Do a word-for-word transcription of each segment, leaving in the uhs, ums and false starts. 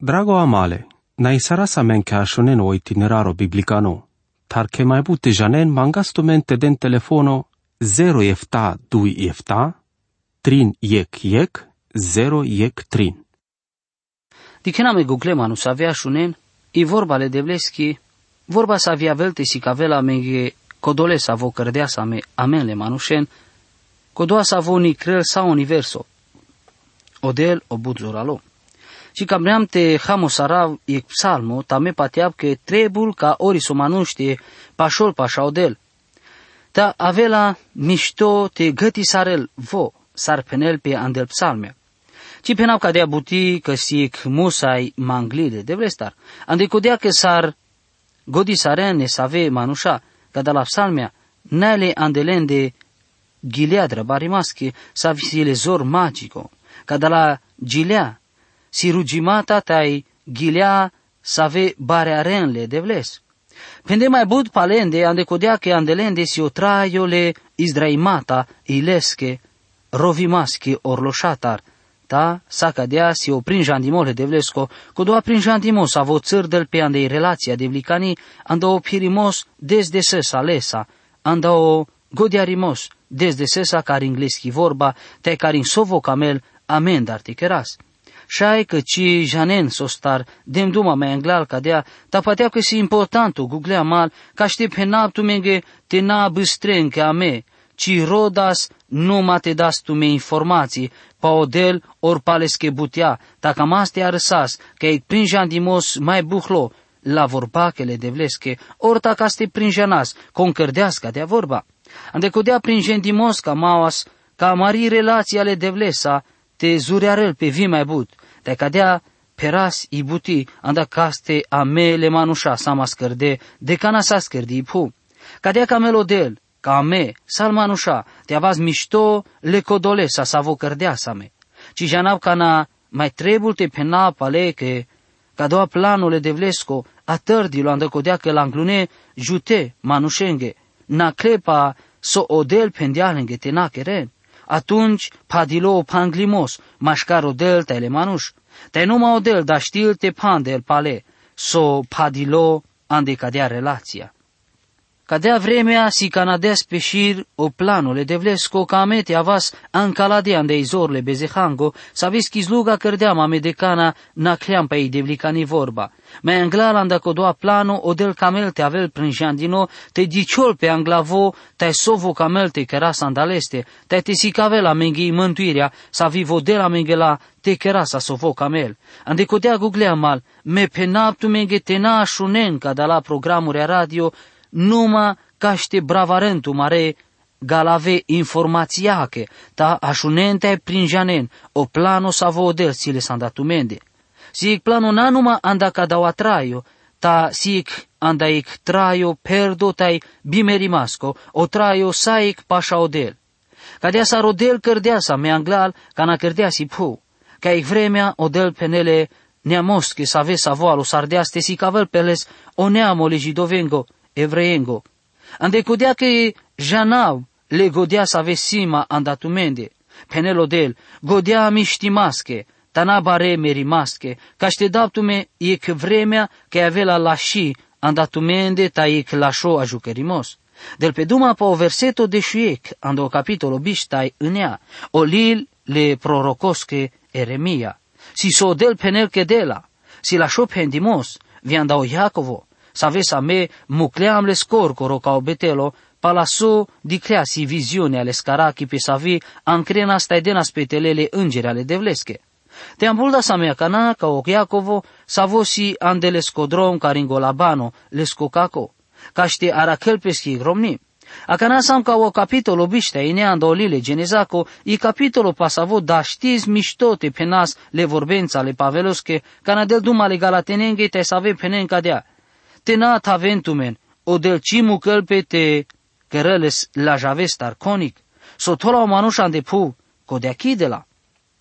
Drago amale, na isara sa men che ashonen o itineraro biblicano, tar che mai bute janen mangastumente den telefono zero efta dui efta, trin yek yek, zero yek trin. Dichename Google manu să avea șunen, i vorba le devleski, vorba să avea velte si cavela mege codole să vo cărdea să me amenle manușen, codoa să vo ni crel sa universo, odel o budzoralo. Și cam bream te hamosarav e psalmo, ta me pateab că trebul ca ori s-o manuște pașol pașa odel. Ta avela mișto te găti sarel vo, sar penel pe andel psalmea. Ci penau ca dea buti că sic musai manglide de vlestar. Ande codea că sar godi sarene save manușa, ca de la psalmea, nele andelende gilea drăbarimasche, sa visile zor magico, ca de la gilea, si rugimata tai gilea save barearenle de vles. Pende mai bud palende, ande codea că andelende si o traiole izdraimata ilesche, rovimasche orloșatar, ta sa cadea si o prinjandimole de vlesco, co doa prinjandimos avo țârdel pe andei relația de vlicani, anda o pirimos desde sesa lesa, anda o godiarimos desde sesa care engleschi vorba, te care in sovo camel amen dar te keras. Șai că ci janen sostar dem duma mai englal cadea, ta patea că si importanto googlea mal, ca ște pe naptu menge te na băstren că ame, ci rodas nu te das tu me informații, pa odel or palesche butea, ta cam astea arăsas, că e prinjandimos mai buhlo, la vorbachele de vlesche, or ta ca ste prinjanas, concărdeasca de vorba. Andecodea prinjandimos ca mauas, ca mari relații ale de vlesa, te zurearel pe vi mai but, te cadea peras i buti, anda caste amele manușa sa mascărde, de cana sa scărdi iphu. Cadea ca melodel, ca me, salmanușa, te avaz mișto le codole sa savo cărdea sa me. Ci janab cana mai trebul te pena pale că ca doua planule de vlesco atârdilo andăcodea că la înglune jute manușenge, na clepa so odel pendealenge te na keren. Atunci padilo panglimos, mașcar odel tele manuș. Te numa odel da știl te pandel pale, so padilo ande cadea relația. Cadea vremea si canadea speșir o planule de vlesco ca amete avas ancaladean de izorle bezehango, sa vis chizluga cărdeam amedecana na cleam pe ei de vlicani vorba. Me anglala andacodoa plano odel camel te avel prinjandino, te diciol pe anglavo, te sovo camel te keras andaleste, te te sicavela menghii mântuirea, sa vivo de la menghela te kerasa sovo camel. Andecodea googlea mal, me penaptu menghe tena așunen ca de la programuri radio, numa caște bravarentu mare galave informațiache, ta așunente prinjanen, o plano savo odel sile sandatumende. Sic plano na numa anda cadau atraio, ta sic anda ic traio perdo tai bimerimasco, o traio saic pașa odel. Cadea sa rodel cărdea sa me anglal, ca na cărdea si pu, ca ic vremea odel penele neamosche sa ve sa voalo sardeaste si cavel peles o neamo legidovengo, evreiengo. Andecodea că janau le godea să ave sima andatumende, penelo del, godea miștimasche, tana bare merimasche, ca ște daptume ec vremea că avea la și andatumende ta ec lașo ajucărimos. Del pe duma pa o verseto de șuiec, ando capitolo biștai înea, o lil le prorocosche Eremia, si so del penel kedela, si lașo pendimos, viandau Iacovo, să aveți a me mucleam le scorcoro ca obetelo, palaso diclea si viziune ale scarachi pe savi ancrena staidena spetelele îngeri ale devlesche. Te ambulda sa mea cana ca o Iacovo sa vosi andele scodrom caringolabano le scocaco, ca ște arachel peschi gromni. A cana sam ca o capitolo biște ine andolile genezaco, i capitolo pasavo da știz miștote penas le vorbența le pavelosche, cana del duma le galatenenghe te save penenca dea. Te na taventumen, o del cimu călpe te cărăles la javestar conic, so tola o manușa de pu, co de achi de la.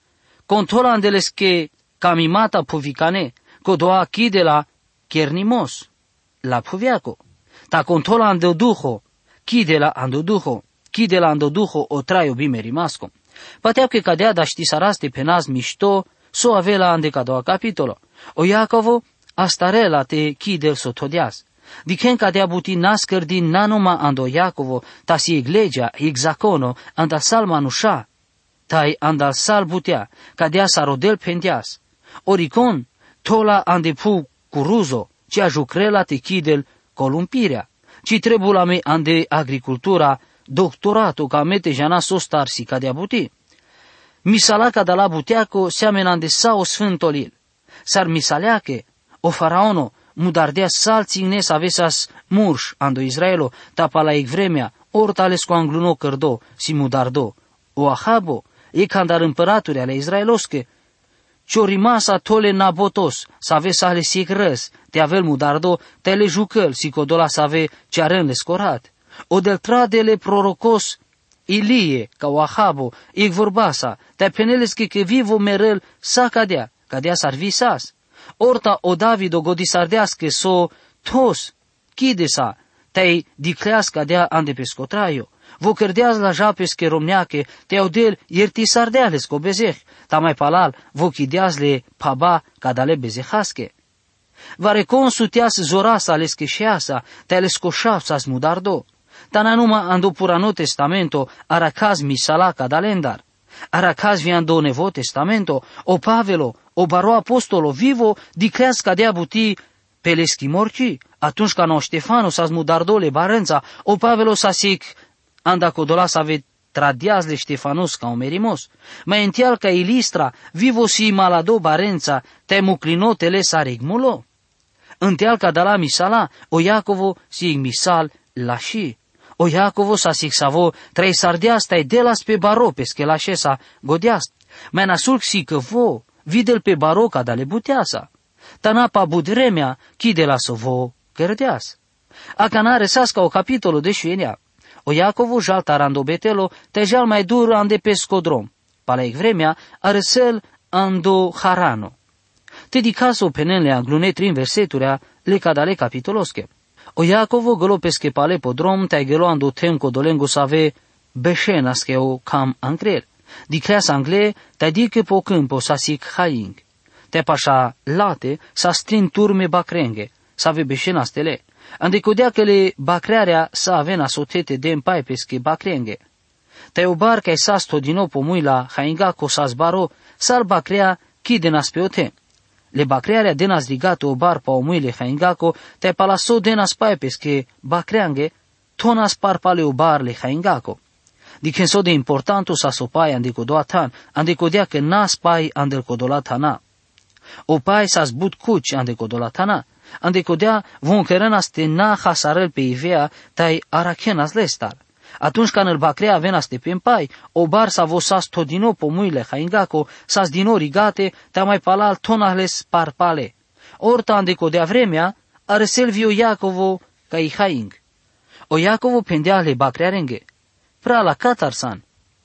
Contola andeles che camimata puvicane, co doa achi de la chernimos, la puviaco. Ta contola andoduho, chi de la andoduho, chi de la andoduho o traio bimerimasco. Pateau că cadea da ști saraste penaz mișto, so avea la andeca doua capitolo. O Iacovo, astarela te kidel sotodias. Diken kad ja buti naskr din nanuma ando Iacovo, ta si iglesia, ig zakono, anda sal manusha, tai anda sal butea, kad ja sa rodel pendias. Oricon, tola ande pu curuzo, ci ajucrela te kidel columpirea, ci trebula me ande agricultura, doctorato ca mete jana sostar si kad ja buti. Misalaca de la buteaco seamena ande sao sfântolil. Sar misaleache, o faraono, mudardea sal țignes avesas murș ando Israelo, tapa la ec vremea, ortales cu angluno cărdo, si mudardo. O ahabo, e candar împăraturi ale Israelosche, cio rimasa tole nabotos, să ave să ale siec răs, te avel mudardo, te le jucăl, si codola să ave ce arân scorat. O del tradele prorocos, Ilie, ca o ahabo, ec vorbasa, te penelesche că vivo merel sa cadea, cadea s-ar visas. Orta o David o godisardească so tos, chidesa, te-ai diclească dea ande pescotraio. Vo cărdeaz la japesche romneache, te-au del iertisardeales co bezeh, ta mai palal, vo chideazle paba cadale bezehasche. Va reconsuteas zorasa lesche șeasa, te-ai lescoșapsas mudardo. Ta nanuma ando purano testamento, aracaz misala cadalendar. Aracaz viando nevo testamento, o Pavelo, o baro apostolo vivo, dicleas ca dea buti pe leschi morci, atunci ca no Ștefano sa smudardole barența, o Pavelo sa sic anda codola sa ve tradiazle Ștefanos ca o merimos, mai ential ca ilistra, vivo si malado barența, te muclinotele sa regmulo. Înteal ca da la misala, o Iacovo si misal la și. O Iacovo sa sic savo, trei sardeastai de las pe baro pesche la șesa godeast, mai nasulc si că vo, videl pe baroca da le buteasa. Tanapa budremea, chide la sovo, cărdeas. A canare sasca o capitolo de șuenea. O Iacovo jal tarando betelo, te jal mai dur ande pescodrom. Palaic vremea, aresel ando harano. Te di caso penenle anglune trin verseturea, le cadale capitolosche. O Iacovo gălo pesche pale podrom, te gălo ando tem codolengo save beșenas che o cam ancrer. Di creas angle, te dice po câmpo sa sic haing. Te pașa late, sa strin turme bacrenghe, sa ve beșenas tele. Ande codea că le bacrearea sa avena sotete de împai pesche bacrenghe. Te o barca e sa stodino pomui la hainga co sa zbaro, sal bacrea chidenas pe ote. Le bacrearea denas rigato o bar pa omuile haingaco, te palaso denas pae pesche bacreanghe, tonas par pale o bar le haingaco. Dicen so de importanto sa sopai ande codoa tan, ande codea că nas pai ande codola tana. O pai sa zbut cuci ande codola tana, ande codea von cărenas te na hasarel pe ivea, tai arachenas lestar. Atunci când îl bacrea avenas te pe pai, o bar sa vosas todino pomuile haingaco, sas dino rigate, te mai palal tonales parpale. Orta ande codea vremea, aresel vio Iacovo ca i haing. O Iacovo pendea le bacrea renghe. Pra la catarsan.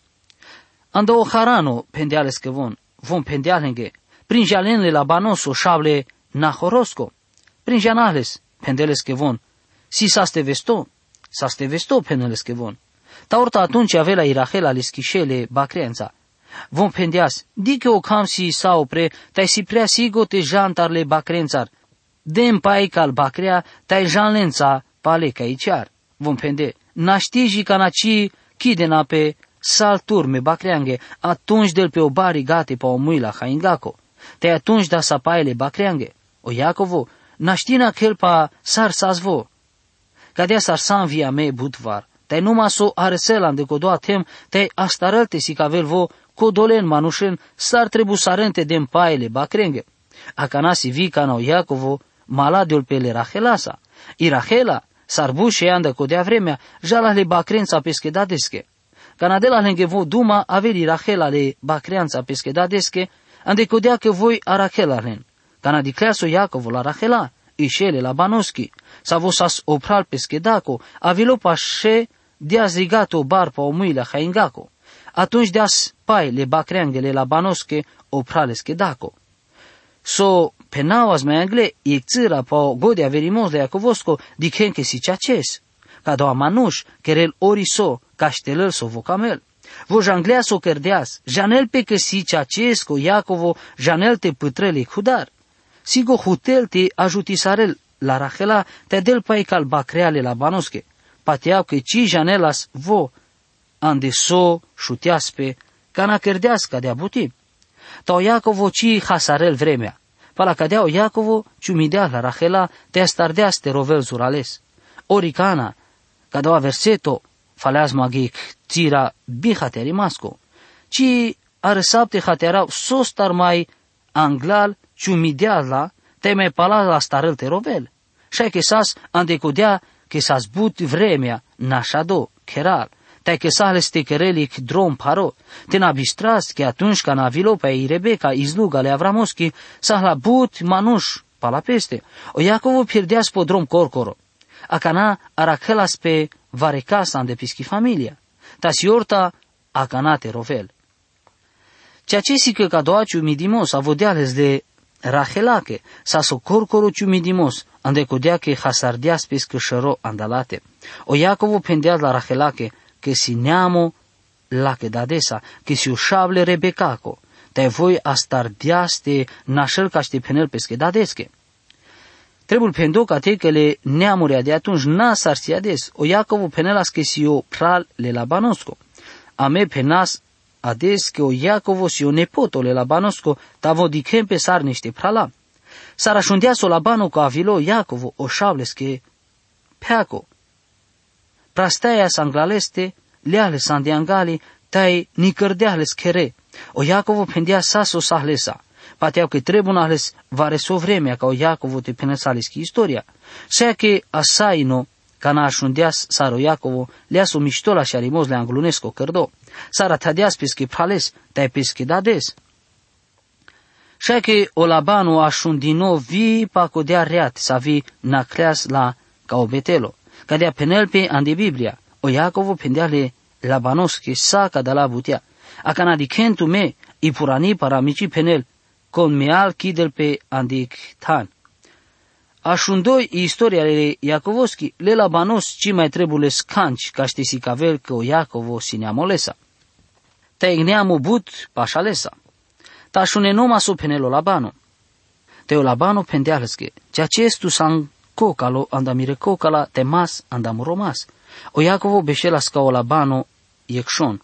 Ando o harano pendeale scăvon, vom pendealenghe, prin jalenle la banoso șable nahorosco, prin janales pendele scăvon, si sa ste vesto, sa ste vesto penele scăvon. Ta orta atunci avea la Irahela le schișele bacreanța. Vom pendeas, dică o cam si sa opre, tai si prea sigo te jantarle bacrențar, de-n pai cal bacrea, tai janlența pale caiciar. Vom pende, naștiji ca naci chidena pe sal turme bacreanghe, atunci del pe o bari gate pa o muila haingaco. Te atunci da sa paele bacreanghe. O Iacovo, naștina chel pa sar sazvo. Cadea sar san via me budvar. Te numa so areselan de codoa tem, te astarălte si cavel vo codolen manușen sar trebu sarente de paele bacreanghe. Acanasi vi cana o Iacovo, maladiul pe le Rahelasa. I Rahela, sarbușe anda codea vremea, jala le bacrența peschedadesche. Canadela lenghevo duma aveli Rahela le bacreanța peschedadesche, ande codea că voi a Rahela len. Canadicleaso Iacovo la Rahela, ișele la Banoschi, sa vosas opral peschedaco, avilo pașe deas rigato barpa o muila haingaco. Atunci deas pai le bacreangele la Banosche oprale schedaco. So penauas mai angle, e țira pa o godea verimos de Iacovosco, dicen că si ceaces. Ca doa manuș, kerel oriso, caștelăl so vocamel. Vo janglea so cărdeas, janel pe că si ceacesco Iacovo, janel te pătrăle hudar. sigo hutelti ajutisarel la Rachela te del paikal bacreale la banoske, pateau che ci janelas vo ande so șutiaspe, cana kerdeasca de abuti. Tau Iacovo ci hasarel vremea, pala cadeau Iacovo ciumidea la Rachela te astardeas te rovel zurales. Ori cana, cadeau verseto, faleas magic tira bihateri masco, ci arsapte haterau sostar mai anglal ciumidea la teme pala la starel te rovel. Și că sas andecodea că s-a zbut vremea nașado, keral, te că s-a stekerelic drom paro, te n-abistras că atunci ca navilo pe Rebecca izluga le Avramoschi s-a la but manuș pala peste, o Iacovo pierdeas po drom corcoro, a cana arachelas pe varecasa ande pischi familia, ta siorta a cana te rovel. Ceea ce sică ca doaciu midimos avodeales de Rachelache, sa so corcoro ciumidimos, ande codea che hasardeas pescă șăro andalate. O Iacovo pendeas la Rachelache, că si neamo la che dadesa, că si ușable Rebecaco, te voi astardeaste nașel ca ște penel pescă dadesche. Trebuie pendo ca te că le neamurea de atunci n-a sarsiades, o Iacovo penelas că si o pral le la banosco. Ame penas ades că o Iacovo si o nepoto le la banosco, tavo dichem pe sar niște prala. S-ar așundeas-o la bano cu avilo Iacovo o șables că peaco. Prastaia sanglaleste, leale sandeangali, tai nicărdeales chere. O Iacovo pendea saso sahlesa. Pateau că trebuie ales vareso vremea ca o Iacovo te penesalischi istoria. Sea că asaino, ca n-a așundeas saro Iacovo, leas-o miștola și arimos le anglunesco cărdo. S-ar atadeas pesche prales, tai pesche dades. Sea că o labano așundino vi pacodea reat, sa vi nacleas la ca o betelo. Cadea penelpe ande Biblia, o Iacovo pendeale labanos che sa ca da la butea. A canadicentu me, i purani paramici penel, con meal chidel pe andic tan. Așundoi istoria le Iacovoschi, le labanos ci mai trebuie scanci, ca ște si cavel că o Iacovo sineamolesa. Te igneamo but pașalesa. Ta așune noma so penelo labano. Te o labano pendealesche, ceea ce estu sang cocalo andamire cocala temas andam romas. O Iacovo beșelas ca o labano iecșon.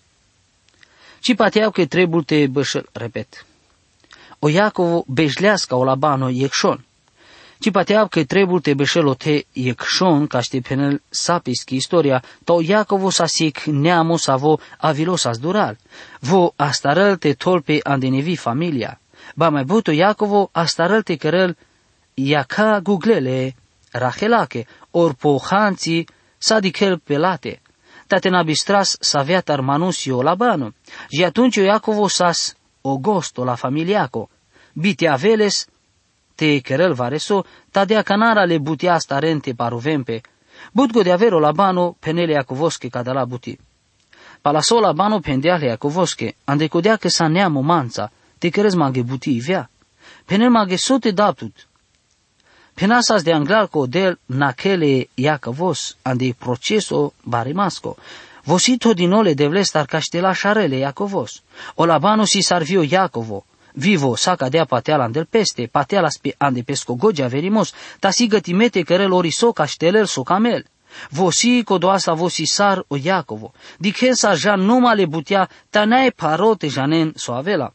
Ci pateau că trebuie te bășel, repet. O Iacovo beșleas ca o labano iecșon. Ci pateau că trebuie te beșelo te iecșon ca ște penel sapischi istoria, ta o Iacovo sa sic neamo sa vo avilos as dural. Vo astarăl te tolpe andenevi familia. Ba mai buto Iacovo astarăl te cărăl iaca guglele Rachelache, or po hanții sa dicel pelate. Tate nabistras sa viatar manusio labano. Și atunci o Iacovo sas ogosto la familiaco. Bite aveles te cărăl vareso, ta dea canara le butia starente paruvempe. Butgo de avero labano penele Iacovosche ca la buti. Palaso labano pendeale Iacovosche, ande codea că sa neamo manța, te cărăz maghe buti ivea. Penel maghe sote daptut. Penasas de anglar co del nakele Iacovos, ande proceso barimasco. Vosito dinole devlestar caștela șarele Iacovos. O labano si sarvio Iacovo. Vivo saca dea pateala andel peste, pateala spe ande pesco gogea verimos, ta si gătimete cărel oriso cașteler so camel. Vosi codoasa vosi sar o Iacovo. Dichensa ja numa le butea, ta nae parote janen so avela.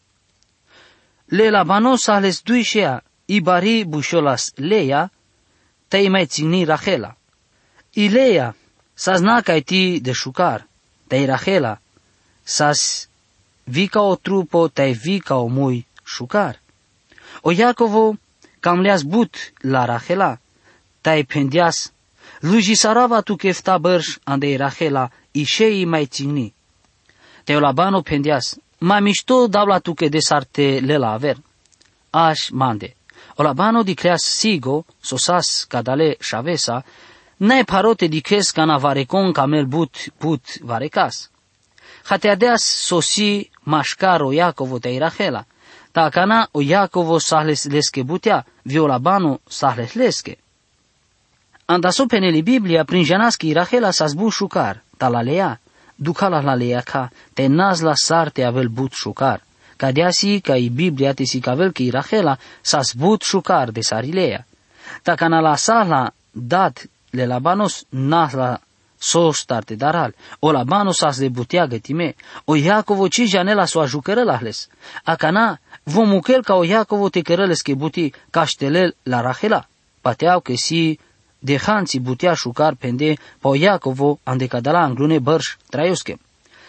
Le labanos ales duișea, ibari bușolas leia, te-i mai țini Rachela. Ileia, sa znaca ti de șucar, te-i Rachela, sa-s vi ca o trupo, te-i vi ca o mui șucar. O Iacovo cam le-as but la Rachela, te-i pendeas, luji sarava tu chefta bărș ande Rachela, ișei mai țini. Te-o labano pendeas, mai mișto dau la tu che desarte le la aver. Aș mande. O labano dicleas sigo, sosas cadale șavesa, ne parote dices ca na varecon camel but but varecas. Hateadeas sosi mașcaro Iacovo te Rachela, ta cana o Iacovo sahles leske butea, vio labano sahles leske. Andaso peneli Biblia prin janaschi Rachela sa zbu șucar, ta la lea, ducala la lea ca, te naz la sarte avel but șucar, Cadea si ca i Biblia te si cavel că i Rachela s-a zbut șucar de sarileia. Dacă na la sala dat le Labanos nas la so starte daral, o Labanos as le butea gătime, o Iacovo ci janela so ajucărălahles, acana vomuchel ca o Iacovo te cărăles că buti caștelel la Rachela, pateau că si de hanții butea șucar pende pa o Iacovo ande cadala anglune bărș traiosche.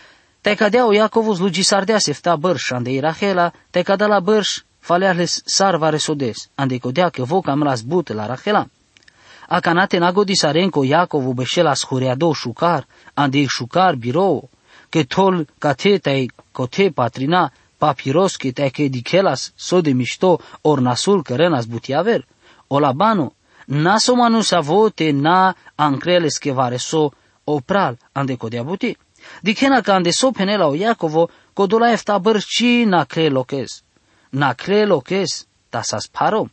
Te cadea o Iacovo slugi sardea sefta bărș ande i Rachela, te cadala bărș faleahles sarva resodes, ande codea că voca am las but la Rachela. Acanate nagodi sarenco Iacovo beșela schureado șucar, ande șucar birou, că tol cate tai cote patrina papiros că tai că dichelas so de mișto or nasul cărenas butiaver, o Labano naso manu savo te na ancreles că vare so opral ande codea buti. Dichena că ande so penela o Iacovo codola efta bărci na cre lochez. Na cre lochez ta sa sparo.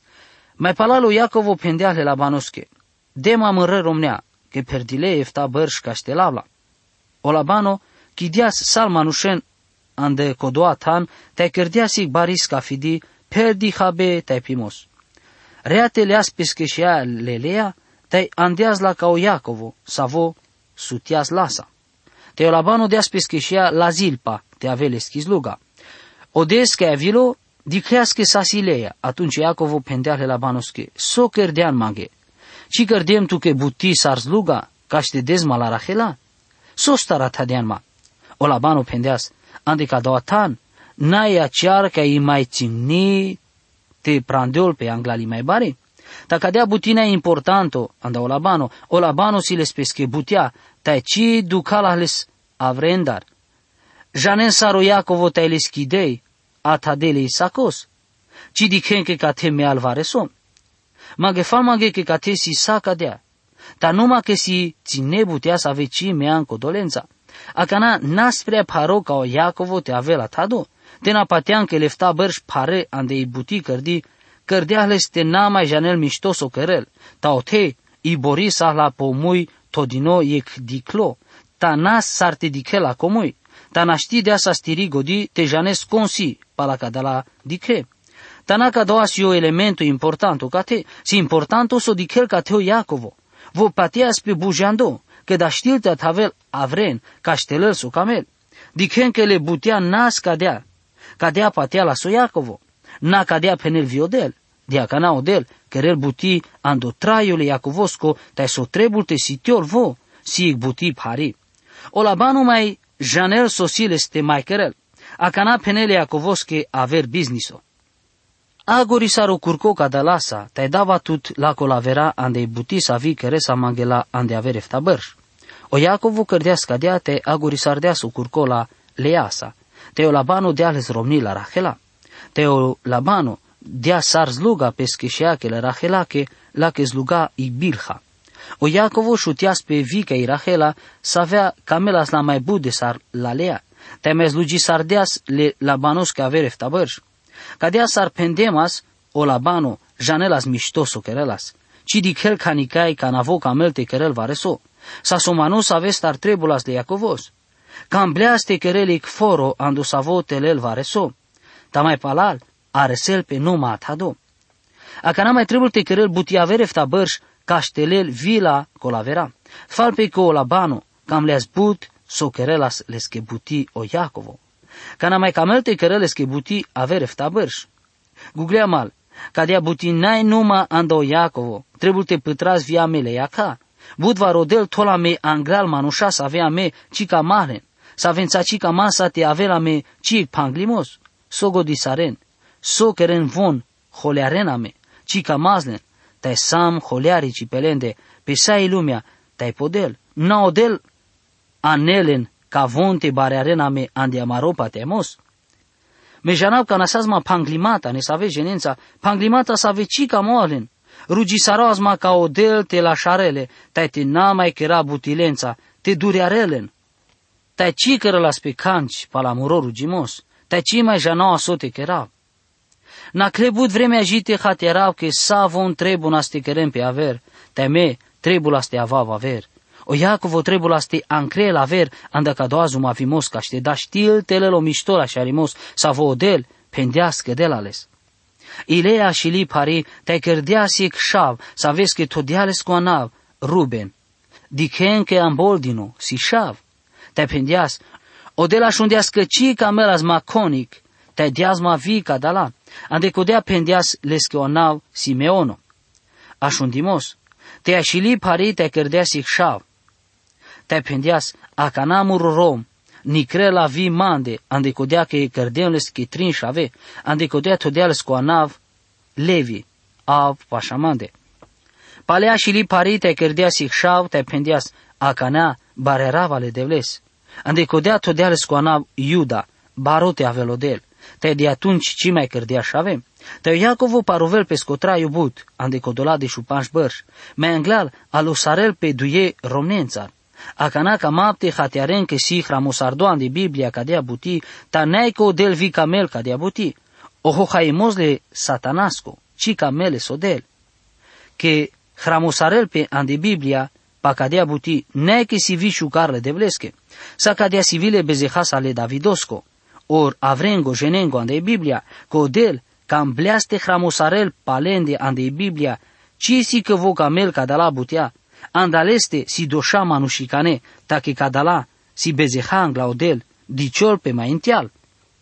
Mai palalu Iacovo pendeale la Banosche. Dema mără romnea, că perdile efta bărș caștelavla. O Labano, chidias salmanușen ande codoa tan, te-ai cărdeasic baris ca fidi, perdi habe te-ai pimos. Reate leas pescheșea lelea, te-ai andeaz la ca o Iacovo, savo sutias lasa. Te-o Labano deas pescheșea la zilpa, te avele schizluga. O des că avilo, diclească sasileia, atunci Iacovo pendeale la Banosche, so cărdean maghe. Ci cărdem tu că buti sarzluga, ca ște dezma la Rachela? So stara tadean ma. O Labano pendeas, ande ca doatan, n-ai acear ca i mai țimni te prandeol pe anglali mai bare? Ta cadea butina importanto, anda o Labano, o Labano si les pesche butia, tai ci ducala les avrendar. Janen saro Iacovo tai les chidei, atadele isacos, ci dicen că ca te me alvaresom. Maghe fal maghe că ca te si sa cadea, ta numai că si ține butea să aveci mea codolența. Acana nasprea paro ca o Iacovo te avea la tado, te napatean că lefta bărș pare ande i buti cărdi, cărdeahles te na mai janel miștos o cărel, ta o te i bori sa la pomui todino ec diclo, ta nas sarte dichela comui, ta naști de asa stiri godi te janes consi pala cadala diche. Ta na ca doa si o elementu importanto ca te, si importanto so dichel ca te o Iacovo, vo pateas pe bujando, că da știltea tavel avren, caștelăl so camel. Dichen că le butea nas cadea, cadea patea la so Iacovo, na cadea penel viodel, dia cana odel, cărel buti ando traiule Iacovosco, tai so trebulte sitior vo, si ic buti pari. O Labano mai janel sosil este mai cărel, a cana penele Iacovosche aver businesso. Agori saro curco cadalasa, tai dava tut la colavera ande buti sa vi căre sa manghela ande aver efta bărș. O Iacovo cărdea scadea te agori sardea su curco la leasa, te o Labano deales romni la Rachela, te o Labano dea sar zluga pescheșea că la Rachela că la că zluga i Bilha. O Iacovo șutias pe vica i Rachela să avea camelas la mai bud de sar la Lea, te mai zlugi sardeas le Labanos că aver efta bărș. Cadea sar pendemas o Labano janelas miștoso querelas, ci dichel canicai ca navo camel te querel vareso, sa somanos avest ar trebulas de Iacovos. Cambleas te querelic foro andu savo telel vareso, ta mai palal aresel pe numa atado. Acana mai trebuie te querel buti aver efta bărș caștelel vila colavera, fal pe că o Labano cam le-as but so querelas les que buti o Iacovo. Cana mai camel te quereles que buti aver efta bărș. Googlea mal, cadea buti n-ai numa anda o Iacovo, trebuie te pătras via mele iaca. Budva rodel tola me angral manușa să avea me cica malen, să avența cica masa te avea me cic panglimos, so godisaren, so keren von holearena me, cica mazlen, tai sam holeari cipelende, pe sai lumea, tai podel, na odel anelen ca von te barearena me ande amaropa temos. Me janau ca nasazma panglimata, ne save jenența, panglimata save cica moalen, rugisarazma ca odel te la șarele, tai te na mai chera butilența, te durearelen. Tai ci cără las pe canci, palamuro rugimos, tai ci mai janau asote chera. Na clebut vremea jite haterau că sa von trebun aste cărem pe aver, tai me trebul aste avav aver. O Jakovo trebula ste ancre la ver anda ca doazuma vimos ca šte da știl telelo miștola și arimos sa vodel pendească de lales. Ilea și li pari te cărdeasi șav sa vezi că todiales cu anav Ruben. Dicen că amboldino si șav. Te pendeas o de la șundeas căci camelas maconic te deas ma vi ca dala. Ande codea pendeas les că onav Simeono. Așundimos. Te așili pari te cărdeasi șav. Te pendeas a canamur rom. Nicre la vi mande, ande codea că cărdeanles că trin șave, ande codea todeales cu anav Levi, av pașamande. Palea și li pari te cărdeas ixav, te pendeas a canea bareravale devles, ande codea todeales cu anav Iuda, barote avelodel, te de atunci ci mai cărdea șave, te Iacovo paruvel pe scotra iubut, ande codola de șupanș bărș, mai anglal alusarel pe duie romnențar. Acana ca mapte hatearen că si hramosardoan de Biblia ca de buti, ta neico del vi camel ca de buti, oho haimosle satanasco, ci camele sodel. Că hramosarel pe an de Biblia, pa ca de buti, neică si vi șucarle de vlesche, sa ca de civile bezehas ale Davidosco, or avrengo jenengo an de Biblia, codel cam bleaste hramosarel palende an de Biblia, ci si că vo camel ca de la butea, andaleste si doșa manușicane, tache cadala, si bezehang la odel, diciol pe mai întial.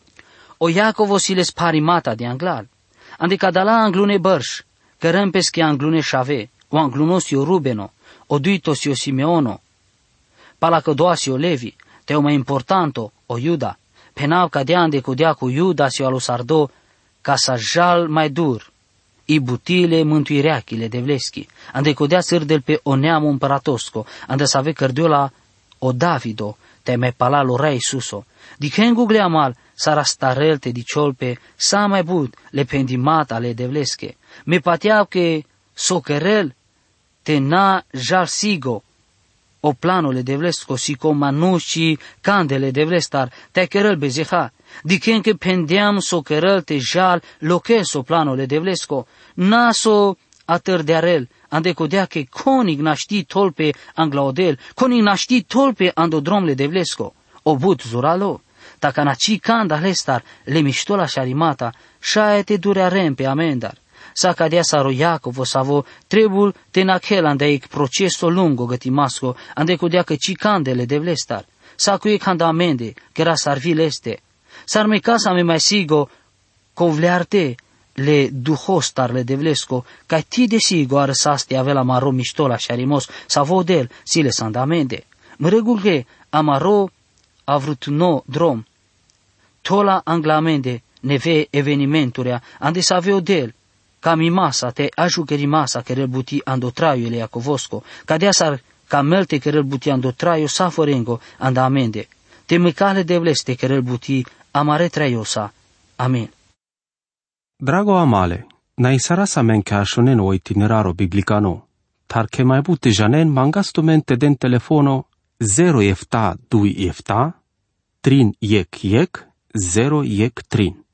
O Iacovo si les parimata de anglal. Ande cadala anglune bărș, cărăm pesche anglune șave, o anglunos io Rubeno, o duitos io Simeono, palacădoas io Levi, te o mai importanto, o Iuda, penav cadea ande codea cu Iuda si o alusardo, ca sa jal mai dur, i butile mântuireachile de vleschi, ande codea sârdel pe o neamu împăratosco, ande să ave cărdiola o Davido, te mai pala lo rei suso, dicen gugle amal, sara starelte di ciolpe, sa mai bud le pendimat ale de vlesche, me pateau che socherel te na jar sigo, o planole de vlesco si comanuși candele de vlestar, te cherel bezeha, dicen că pendeam socherel te jal locheso planole de vlesco, naso atârdearel, ande codea că conig naști tolpe anglaodel, conig naști tolpe andodromle de vlesco, o but zuralo, taca naci canda lestar, le miștola șarimata, șaie te durearem pe amendar, sa cadea saro Iacovo savo trebul te nachel andeic proceso lungo gătimasco, ande codea că ci candele de vlestar, sa cu e canda amende, că era sarvil este, s-ar me casa me mai sigo, covlearte, le duhostarle de vlesco, ca ti de sigo arăsaste avea maro miștola și arimos, sa vodel, si le sandamende. Mă regul că amaro a vrut no drom, tola anglamende neve evenimenturea, ande sa avea del, ca mi masa te ajucări masa care îl buti andotraiu ele Iacovosco, ca dea sar ca melte care îl buti andotraiu sa forengo andamende, te măcale de vleste care îl buti amare traiosa. Amen. Drago amale, na isarasa men cashonen o itineraro biblicano, tar che mai bute janen mangastumente den telefono zero efta dui efta, trin yek yek, zero yek trin.